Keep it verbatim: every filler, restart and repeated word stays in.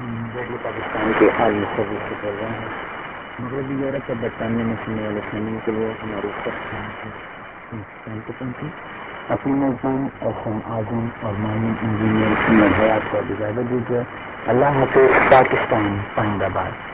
Radio Pakistan के आलमी service से बोल रहे हैं। मगरबी यूरोप और बरतानिया में सुनने वाले सैनियों के लिए हमारे पाकिस्तान को पहुंची अपनी मेजबान एहसन आजम और माननीय इंजीनियर उमर हयात को इजाजत दीजिए। अल्लाह हाफिज। पाकिस्तान पाइंदाबाद।